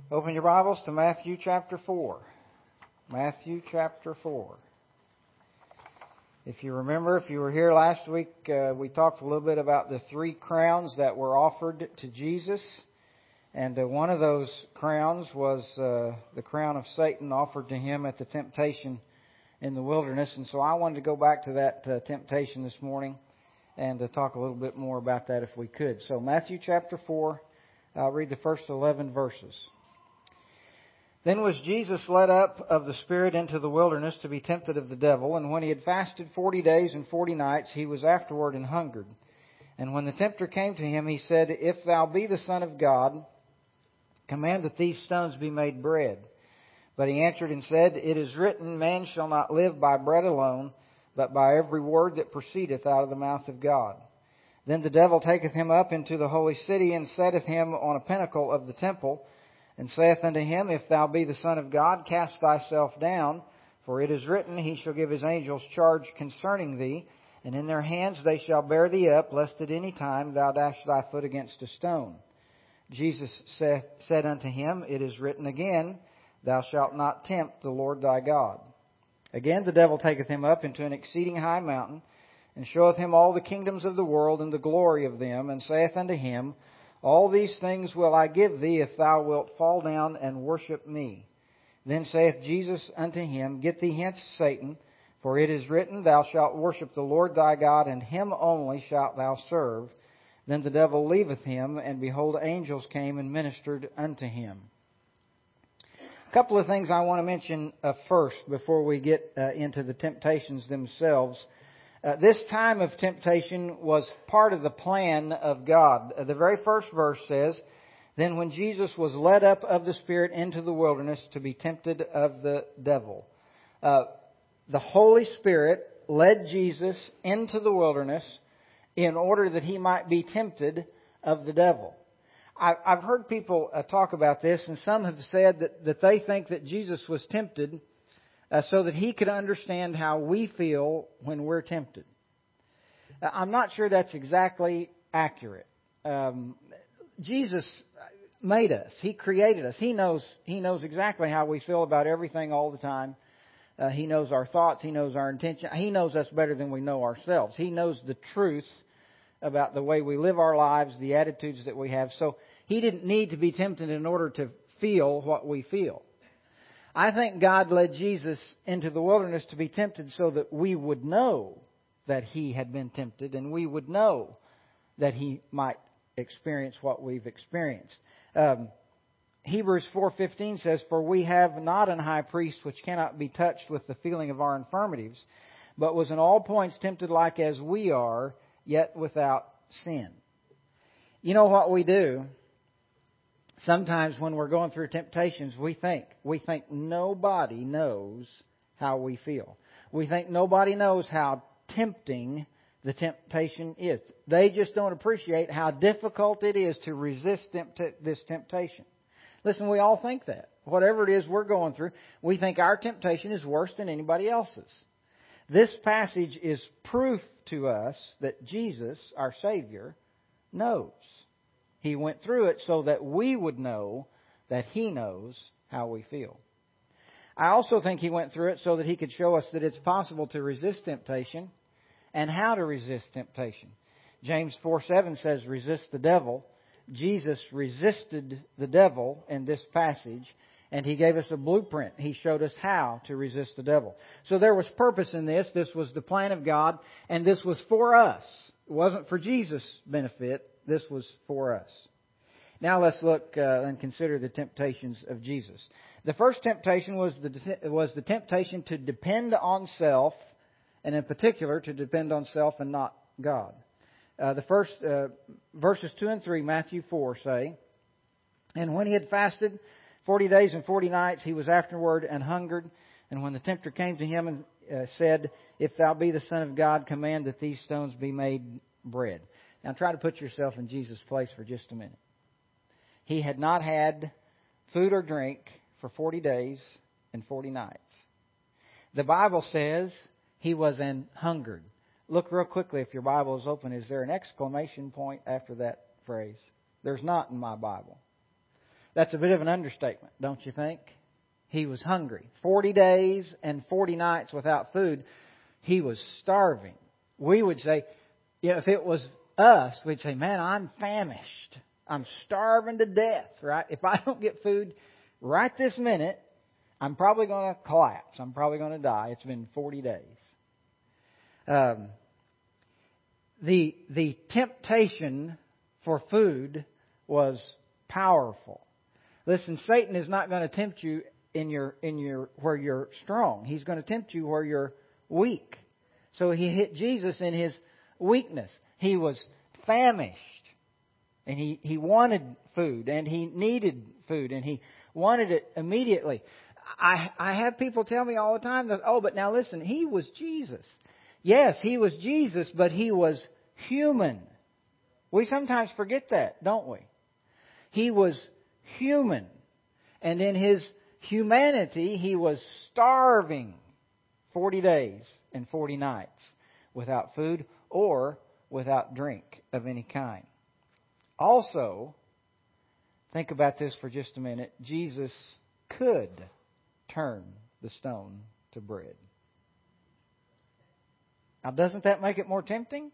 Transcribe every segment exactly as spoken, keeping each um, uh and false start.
Open your Bibles to Matthew chapter four. Matthew chapter four. If you remember, if you were here last week, uh, we talked a little bit about the three crowns that were offered to Jesus. And uh, one of those crowns was uh, the crown of Satan offered to him at the temptation in the wilderness. And so I wanted to go back to that uh, temptation this morning and uh, talk a little bit more about that if we could. So Matthew chapter four, I'll read the first eleven verses. Then was Jesus led up of the Spirit into the wilderness to be tempted of the devil. And when he had fasted forty days and forty nights, he was afterward and hungered. And when the tempter came to him, he said, If thou be the Son of God, command that these stones be made bread. But he answered and said, It is written, Man shall not live by bread alone, but by every word that proceedeth out of the mouth of God. Then the devil taketh him up into the holy city, and setteth him on a pinnacle of the temple, and saith unto him, If thou be the Son of God, cast thyself down, for it is written, He shall give His angels charge concerning thee, and in their hands they shall bear thee up, lest at any time thou dash thy foot against a stone. Jesus saith, said unto him, It is written again, Thou shalt not tempt the Lord thy God. Again the devil taketh him up into an exceeding high mountain, and showeth him all the kingdoms of the world and the glory of them, and saith unto him, All these things will I give thee, if thou wilt fall down and worship me. Then saith Jesus unto him, Get thee hence, Satan, for it is written, Thou shalt worship the Lord thy God, and Him only shalt thou serve. Then the devil leaveth him, and behold, angels came and ministered unto him. A couple of things I want to mention uh, first before we get uh, into the temptations themselves. Uh, this time of temptation was part of the plan of God. Uh, the very first verse says, Then when Jesus was led up of the Spirit into the wilderness to be tempted of the devil. Uh, the Holy Spirit led Jesus into the wilderness in order that He might be tempted of the devil. I, I've heard people uh, talk about this, and some have said that, that they think that Jesus was tempted Uh, so that He could understand how we feel when we're tempted. Uh, I'm not sure that's exactly accurate. Um, Jesus made us. He created us. He knows, He knows exactly how we feel about everything all the time. Uh, he knows our thoughts. He knows our intention. He knows us better than we know ourselves. He knows the truth about the way we live our lives, the attitudes that we have. So He didn't need to be tempted in order to feel what we feel. I think God led Jesus into the wilderness to be tempted so that we would know that He had been tempted, and we would know that He might experience what we've experienced. Um, Hebrews four fifteen says, For we have not an high priest which cannot be touched with the feeling of our infirmities, but was in all points tempted like as we are, yet without sin. You know what we do? Sometimes when we're going through temptations, we think, we think nobody knows how we feel. We think nobody knows how tempting the temptation is. They just don't appreciate how difficult it is to resist tempt- this temptation. Listen, we all think that. Whatever it is we're going through, we think our temptation is worse than anybody else's. This passage is proof to us that Jesus, our Savior, knows. He went through it so that we would know that He knows how we feel. I also think He went through it so that He could show us that it's possible to resist temptation and how to resist temptation. James four seven says, Resist the devil. Jesus resisted the devil in this passage, and He gave us a blueprint. He showed us how to resist the devil. So there was purpose in this. This was the plan of God, and this was for us. It wasn't for Jesus' benefit. This was for us. Now let's look uh, and consider the temptations of Jesus. The first temptation was the was the temptation to depend on self, and in particular to depend on self and not God. Uh, the first uh, verses two and three, Matthew four, say, And when he had fasted forty days and forty nights, he was afterward and hungered. And when the tempter came to him and uh, said, If thou be the Son of God, command that these stones be made bread. Now try to put yourself in Jesus' place for just a minute. He had not had food or drink for forty days and forty nights. The Bible says he was an hungered. Look real quickly if your Bible is open. Is there an exclamation point after that phrase? There's not in my Bible. That's a bit of an understatement, don't you think? He was hungry. Forty days and forty nights without food. He was starving. We would say, you know, if it was us, we'd say, man, I'm famished. I'm starving to death, right? If I don't get food right this minute, I'm probably going to collapse. I'm probably going to die. It's been forty days. Um, the the temptation for food was powerful. Listen, Satan is not going to tempt you in your in your where you're strong. He's going to tempt you where you're weak. So he hit Jesus in his weakness. He was famished, and he, he wanted food, and he needed food, and he wanted it immediately. I I have people tell me all the time that, oh, but now listen, he was Jesus. Yes, he was Jesus, but he was human. We sometimes forget that, don't we? He was human. And in his humanity, he was starving forty days and forty nights without food or without drink of any kind. Also, think about this for just a minute. Jesus could turn the stone to bread. Now, doesn't that make it more tempting?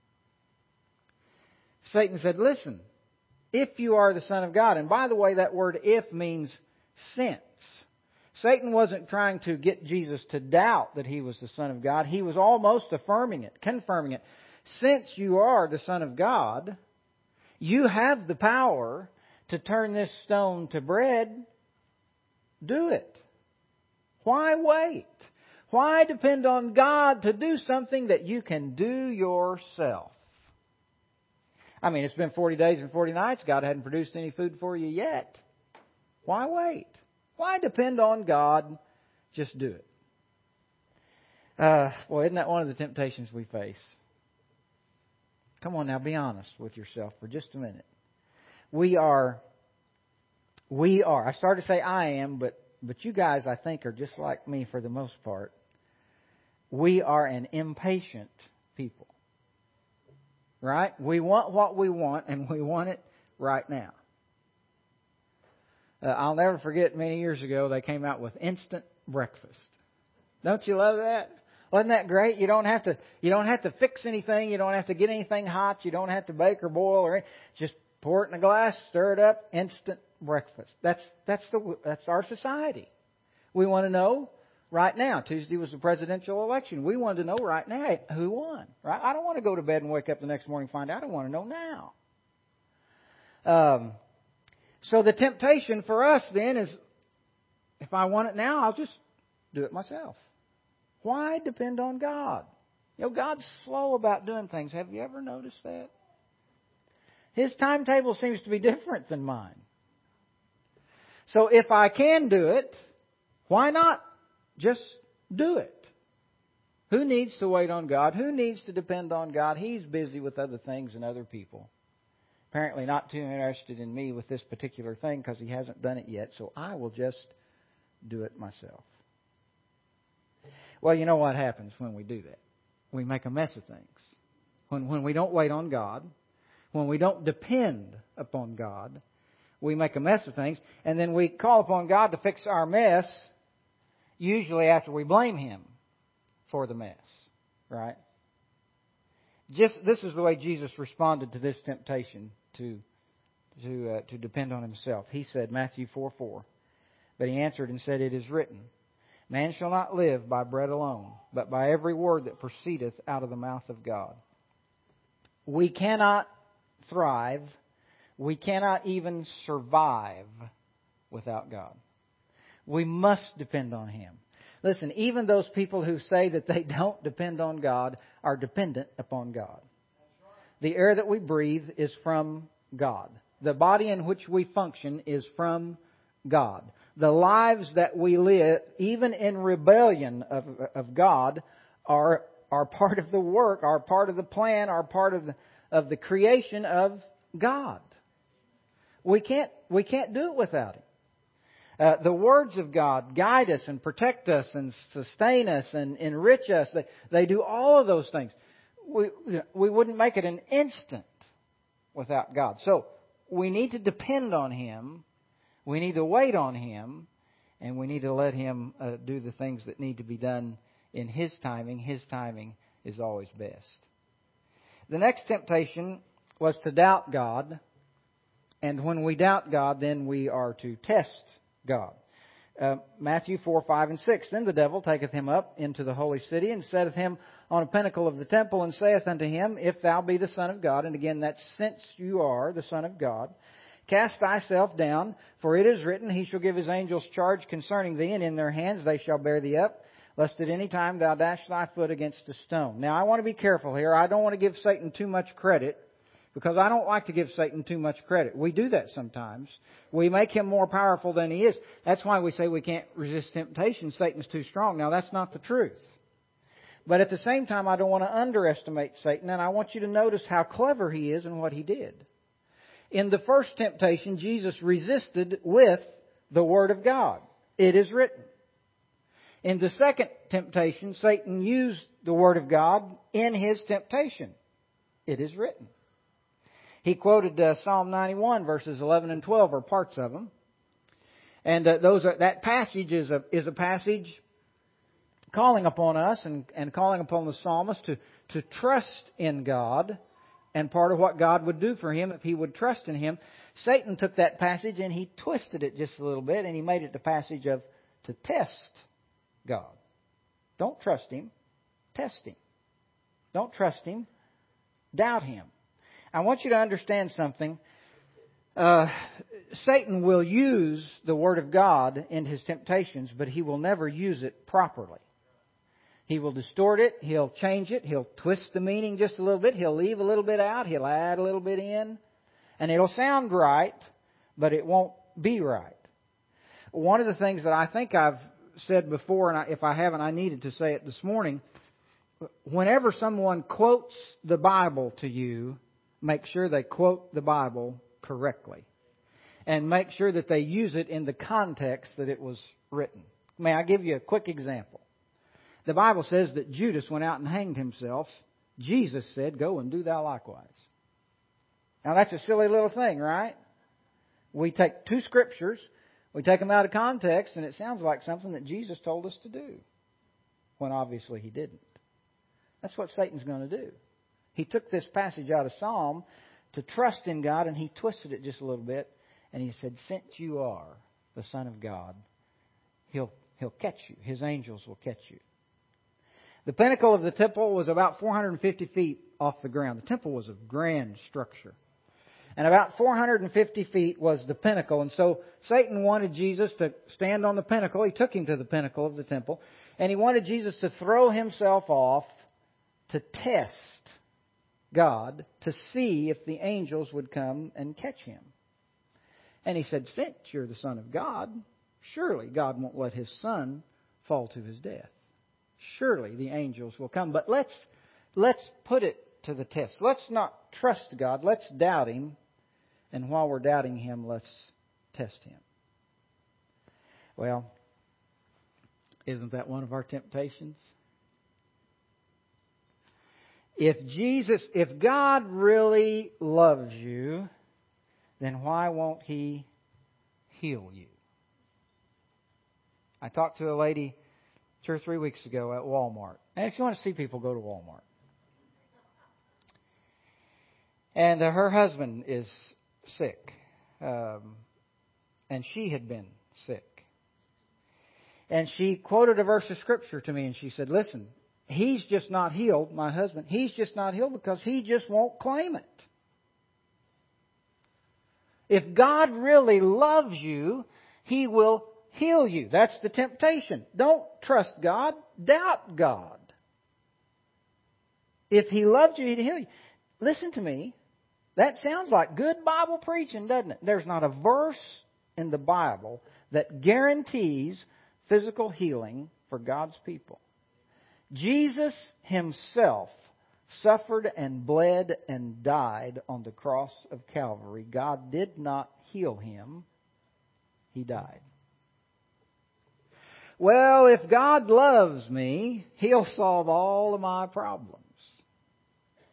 Satan said, listen, if you are the Son of God, and by the way, that word if means since. Satan wasn't trying to get Jesus to doubt that he was the Son of God. He was almost affirming it, confirming it. Since you are the Son of God, you have the power to turn this stone to bread. Do it. Why wait? Why depend on God to do something that you can do yourself? I mean, it's been forty days and forty nights. God hadn't produced any food for you yet. Why wait? Why depend on God? Just do it. Uh, well, isn't that one of the temptations we face? Come on now, be honest with yourself for just a minute. We are, we are, I started to say I am, but, but you guys, I think, are just like me for the most part. We are an impatient people. Right? We want what we want, and we want it right now. Uh, I'll never forget, many years ago, they came out with instant breakfast. Don't you love that? Wasn't that great? You don't have to, you don't have to fix anything. You don't have to get anything hot. You don't have to bake or boil or anything. Just pour it in a glass, stir it up, instant breakfast. That's, that's the, that's our society. We want to know right now. Tuesday was the presidential election. We wanted to know right now who won. Right? I don't want to go to bed and wake up the next morning and find out. I want to know now. Um, so the temptation for us then is, if I want it now, I'll just do it myself. Why depend on God? You know, God's slow about doing things. Have you ever noticed that? His timetable seems to be different than mine. So if I can do it, why not just do it? Who needs to wait on God? Who needs to depend on God? He's busy with other things and other people. Apparently not too interested in me with this particular thing because He hasn't done it yet, so I will just do it myself. Well, you know what happens when we do that? We make a mess of things. When, when we don't wait on God, when we don't depend upon God, we make a mess of things, and then we call upon God to fix our mess, usually after we blame Him for the mess, right? Just this is the way Jesus responded to this temptation to to uh, to depend on Himself. He said, Matthew four four, but He answered and said, "It is written, man shall not live by bread alone, but by every word that proceedeth out of the mouth of God." We cannot thrive, we cannot even survive without God. We must depend on Him. Listen, even those people who say that they don't depend on God are dependent upon God. The air that we breathe is from God. The body in which we function is from God. The lives that we live, even in rebellion of, of God, are, are part of the work, are part of the plan, are part of the, of the creation of God. We can't, we can't do it without Him. Uh, the words of God guide us and protect us and sustain us and enrich us. They, they do all of those things. We, we wouldn't make it an instant without God. So we need to depend on Him We need to wait on Him, and we need to let Him uh, do the things that need to be done in His timing. His timing is always best. The next temptation was to doubt God. And when we doubt God, then we are to test God. Uh, Matthew four, five, and six. Then the devil taketh him up into the holy city, and setteth him on a pinnacle of the temple, and saith unto him, If thou be the Son of God, and again, that's since you are the Son of God, cast thyself down, for it is written, He shall give His angels charge concerning thee, and in their hands they shall bear thee up, lest at any time thou dash thy foot against a stone. Now, I want to be careful here. I don't want to give Satan too much credit, because I don't like to give Satan too much credit. We do that sometimes. We make him more powerful than he is. That's why we say we can't resist temptation. Satan's too strong. Now, that's not the truth. But at the same time, I don't want to underestimate Satan, and I want you to notice how clever he is and what he did. In the first temptation, Jesus resisted with the Word of God. It is written. In the second temptation, Satan used the Word of God in his temptation. It is written. He quoted uh, Psalm ninety-one, verses eleven and twelve, or parts of them. And uh, those are, that passage is a, is a passage calling upon us and, and calling upon the psalmist to, to trust in God. And part of what God would do for him if he would trust in Him. Satan took that passage and he twisted it just a little bit, and he made it the passage of to test God. Don't trust Him. Test Him. Don't trust Him. Doubt Him. I want you to understand something. Uh, Satan will use the Word of God in his temptations, but he will never use it properly. He will distort it. He'll change it. He'll twist the meaning just a little bit. He'll leave a little bit out. He'll add a little bit in. And it'll sound right, but it won't be right. One of the things that I think I've said before, and I, if I haven't, I needed to say it this morning. Whenever someone quotes the Bible to you, make sure they quote the Bible correctly. And make sure that they use it in the context that it was written. May I give you a quick example? The Bible says that Judas went out and hanged himself. Jesus said, Go and do thou likewise. Now that's a silly little thing, right? We take two scriptures, we take them out of context, and it sounds like something that Jesus told us to do. When obviously He didn't. That's what Satan's going to do. He took this passage out of Psalm to trust in God, and he twisted it just a little bit. And he said, Since you are the Son of God, He'll, he'll catch you. His angels will catch you. The pinnacle of the temple was about four hundred fifty feet off the ground. The temple was a grand structure. And about four hundred fifty feet was the pinnacle. And so Satan wanted Jesus to stand on the pinnacle. He took him to the pinnacle of the temple. And he wanted Jesus to throw himself off to test God, to see if the angels would come and catch him. And he said, Since you're the Son of God, surely God won't let His Son fall to His death. Surely the angels will come. But let's let's put it to the test. Let's not trust God. Let's doubt Him. And while we're doubting Him, let's test Him. Well, isn't that one of our temptations? If Jesus, if God really loves you, then why won't He heal you? I talked to a lady two or three weeks ago at Walmart. And if you want to see people, go to Walmart. And uh, her husband is sick. Um, and she had been sick. And she quoted a verse of Scripture to me, and she said, Listen, he's just not healed, my husband. He's just not healed because he just won't claim it. If God really loves you, He will heal you. That's the temptation. Don't trust God. Doubt God. If He loved you, He'd heal you. Listen to me. That sounds like good Bible preaching, doesn't it? There's not a verse in the Bible that guarantees physical healing for God's people. Jesus Himself suffered and bled and died on the cross of Calvary. God did not heal Him. He died. Well, if God loves me, He'll solve all of my problems.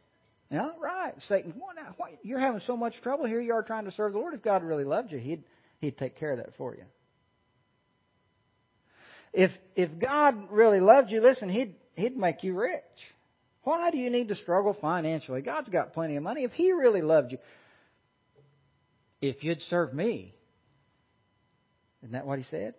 Now, right, Satan, why, why, you're having so much trouble here. You are trying to serve the Lord. If God really loved you, He'd He'd take care of that for you. If if God really loved you, listen, He'd He'd make you rich. Why do you need to struggle financially? God's got plenty of money. If He really loved you, if you'd serve me, isn't that what He said?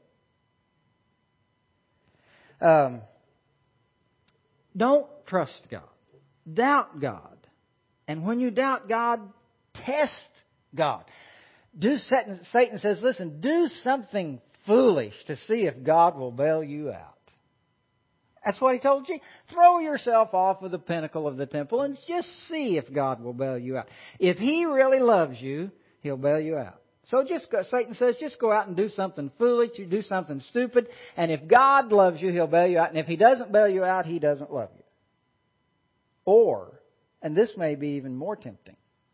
Um, don't trust God. Doubt God. And when you doubt God, test God. Do Satan, Satan says, listen, do something foolish to see if God will bail you out. That's what he told you. Throw yourself off of the pinnacle of the temple and just see if God will bail you out. If He really loves you, He'll bail you out. So just go, Satan says, just go out and do something foolish, you do something stupid, and if God loves you, He'll bail you out. And if He doesn't bail you out, He doesn't love you. Or, and this may be even more tempting,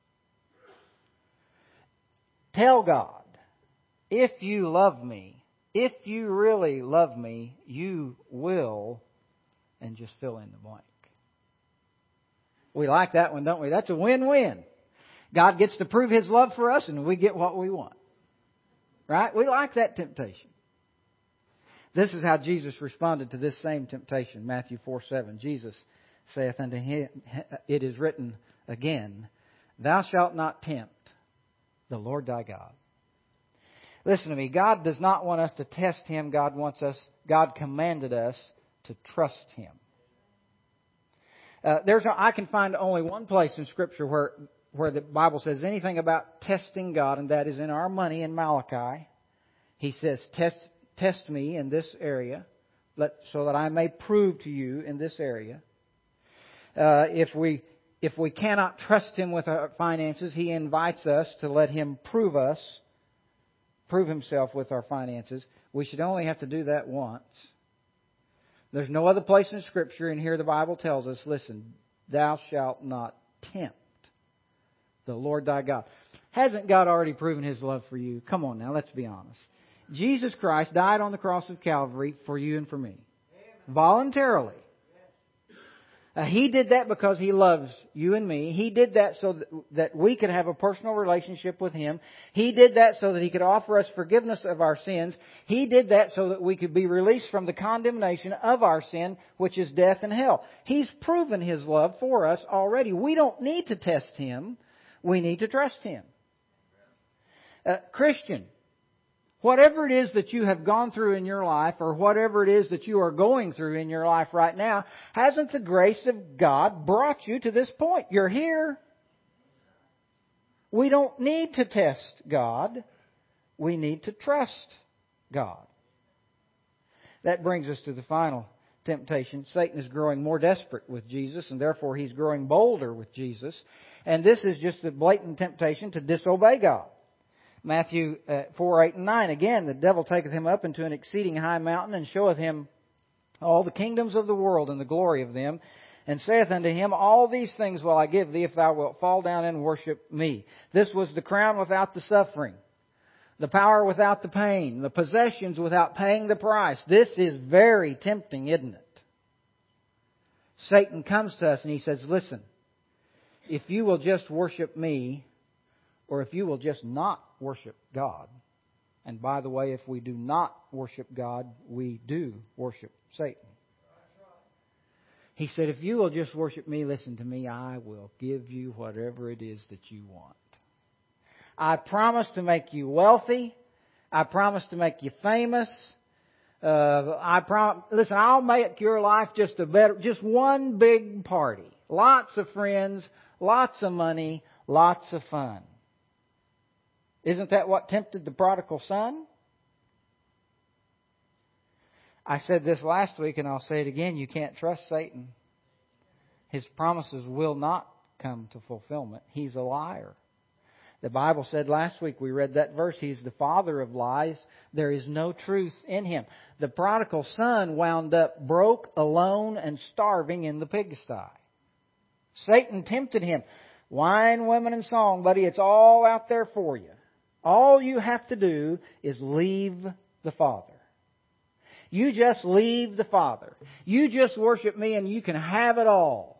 tell God, if you love me, if you really love me, you will, and just fill in the blank. We like that one, don't we? That's a win-win. God gets to prove His love for us, and we get what we want. Right? We like that temptation. This is how Jesus responded to this same temptation. Matthew four seven. Jesus saith unto him, it is written again, Thou shalt not tempt the Lord thy God. Listen to me. God does not want us to test Him. God wants us, God commanded us to trust Him. Uh, there's, I can find only one place in Scripture where, where the Bible says anything about testing God, and that is in our money in Malachi. He says, test, test me in this area, let, so that I may prove to you in this area. Uh, if we if we cannot trust Him with our finances, He invites us to let Him prove us, prove Himself with our finances. We should only have to do that once. There's no other place in Scripture, and here the Bible tells us, listen, thou shalt not tempt the Lord thy God. Hasn't God already proven His love for you? Come on now, let's be honest. Jesus Christ died on the cross of Calvary for you and for me. Voluntarily. Uh, he did that because He loves you and me. He did that so that, that we could have a personal relationship with Him. He did that so that He could offer us forgiveness of our sins. He did that so that we could be released from the condemnation of our sin, which is death and hell. He's proven His love for us already. We don't need to test Him. We need to trust Him. Uh, Christian, whatever it is that you have gone through in your life, or whatever it is that you are going through in your life right now, hasn't the grace of God brought you to this point? You're here. We don't need to test God. We need to trust God. That brings us to the final temptation. Satan is growing more desperate with Jesus, and therefore he's growing bolder with Jesus. And this is just a blatant temptation to disobey God. Matthew four, eight, and nine. Again, the devil taketh him up into an exceeding high mountain, and showeth him all the kingdoms of the world and the glory of them, and saith unto him, All these things will I give thee, if thou wilt fall down and worship me. This was the crown without the suffering, the power without the pain, the possessions without paying the price. This is very tempting, isn't it? Satan comes to us and he says, listen, if you will just worship me, or if you will just not worship God. And by the way, if we do not worship God, we do worship Satan. He said, if you will just worship me, listen to me, I will give you whatever it is that you want. I promise to make you wealthy. I promise to make you famous. Uh, I prom- listen, I'll make your life just a better, just one big party. Lots of friends, lots of money, lots of fun. Isn't that what tempted the prodigal son? I said this last week and I'll say it again. You can't trust Satan. His promises will not come to fulfillment. He's a liar. The Bible said last week, we read that verse, He's the father of lies. There is no truth in Him. The prodigal son wound up broke, alone, and starving in the pigsty. Satan tempted him. Wine, women, and song, buddy, it's all out there for you. All you have to do is leave the Father. You just leave the Father. You just worship me and you can have it all.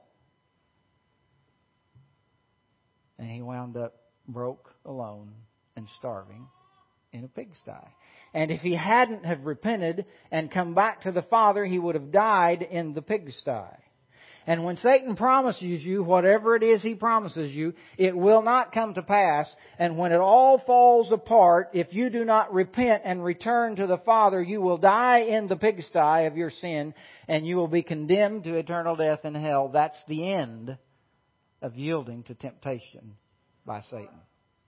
And he wound up broke, alone, and starving in a pigsty. And if he hadn't have repented and come back to the Father, he would have died in the pigsty. And when Satan promises you whatever it is he promises you, it will not come to pass. And when it all falls apart, if you do not repent and return to the Father, you will die in the pigsty of your sin, and you will be condemned to eternal death in hell. That's the end of yielding to temptation by Satan.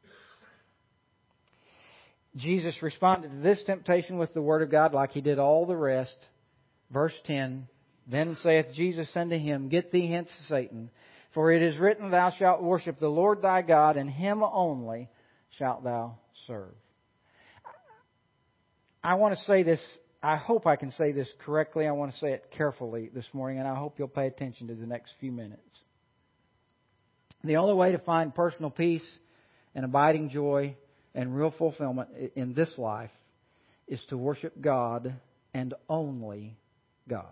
Jesus responded to this temptation with the Word of God like He did all the rest. Verse ten, Then saith Jesus unto him, Get thee hence, Satan, for it is written, Thou shalt worship the Lord thy God, and Him only shalt thou serve. I want to say this, I hope I can say this correctly. I want to say it carefully this morning, and I hope you'll pay attention to the next few minutes. The only way to find personal peace and abiding joy and real fulfillment in this life is to worship God and only God.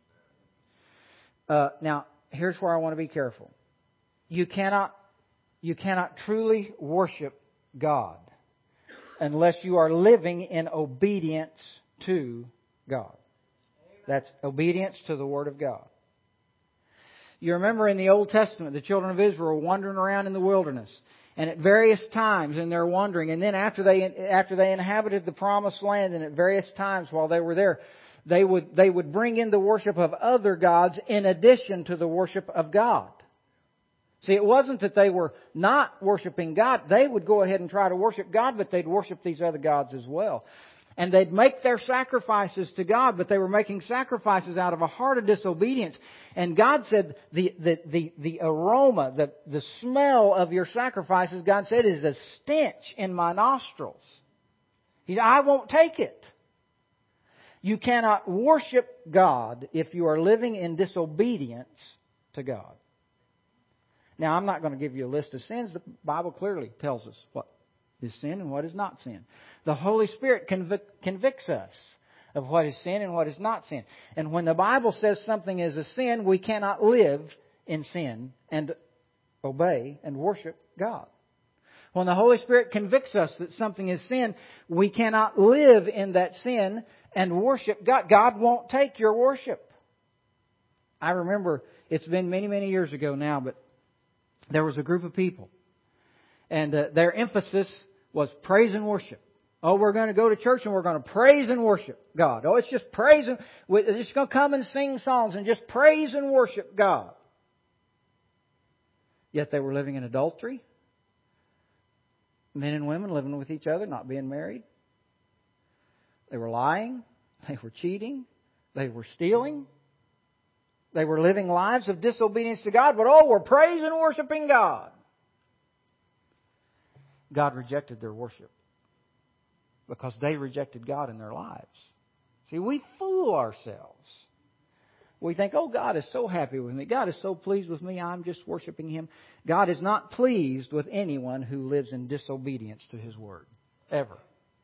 Uh, now, here's where I want to be careful. You cannot, you cannot truly worship God unless you are living in obedience to God. That's obedience to the Word of God. You remember in the Old Testament, the children of Israel were wandering around in the wilderness. And at various times in their wandering, and then after they after they inhabited the promised land, and at various times while they were there, they would they would bring in the worship of other gods in addition to the worship of God. See, it wasn't that they were not worshiping God. They would go ahead and try to worship God, but they'd worship these other gods as well. And they'd make their sacrifices to God, but they were making sacrifices out of a heart of disobedience. And God said the the the, the aroma, the, the smell of your sacrifices, God said, is a stench in my nostrils. He said, I won't take it. You cannot worship God if you are living in disobedience to God. Now, I'm not going to give you a list of sins. The Bible clearly tells us what is sin and what is not sin. The Holy Spirit convic- convicts us of what is sin and what is not sin. And when the Bible says something is a sin, we cannot live in sin and obey and worship God. When the Holy Spirit convicts us that something is sin, we cannot live in that sin and worship God. God won't take your worship. I remember, it's been many, many years ago now, but there was a group of people. And uh, their emphasis was praise and worship. Oh, we're going to go to church and we're going to praise and worship God. Oh, it's just praise and we're just going to come and sing songs and just praise and worship God. Yet they were living in adultery. Men and women living with each other, not being married. They were lying. They were cheating. They were stealing. They were living lives of disobedience to God. But oh, we're praising and worshiping God. God rejected their worship because they rejected God in their lives. See, we fool ourselves. We think, oh, God is so happy with me. God is so pleased with me. I'm just worshiping Him. God is not pleased with anyone who lives in disobedience to His Word. Ever.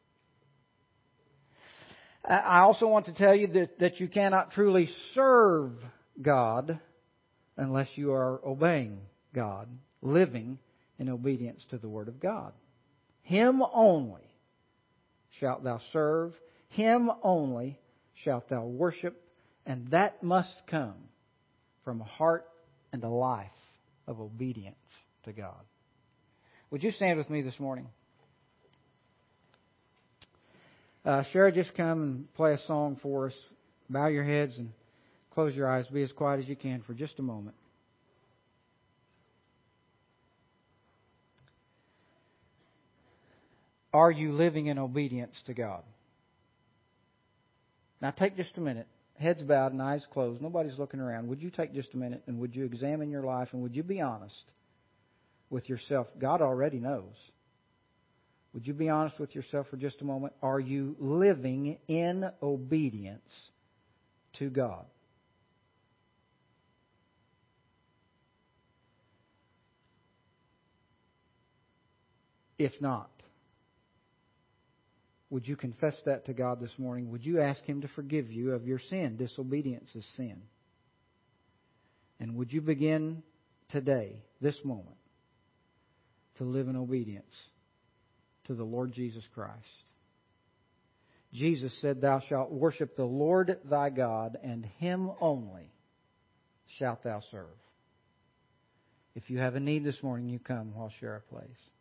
I also want to tell you that, that you cannot truly serve God unless you are obeying God, living in obedience to the Word of God. Him only shalt thou serve. Him only shalt thou worship. And that must come from a heart and a life of obedience to God. Would you stand with me this morning? Uh, Sherry, just come and play a song for us. Bow your heads and close your eyes. Be as quiet as you can for just a moment. Are you living in obedience to God? Now take just a minute. Heads bowed and eyes closed. Nobody's looking around. Would you take just a minute and would you examine your life and would you be honest with yourself? God already knows. Would you be honest with yourself for just a moment? Are you living in obedience to God? If not, would you confess that to God this morning? Would you ask Him to forgive you of your sin? Disobedience is sin. And would you begin today, this moment, to live in obedience to the Lord Jesus Christ? Jesus said, "Thou shalt worship the Lord thy God, and Him only shalt thou serve." If you have a need this morning, you come. I'll share a place.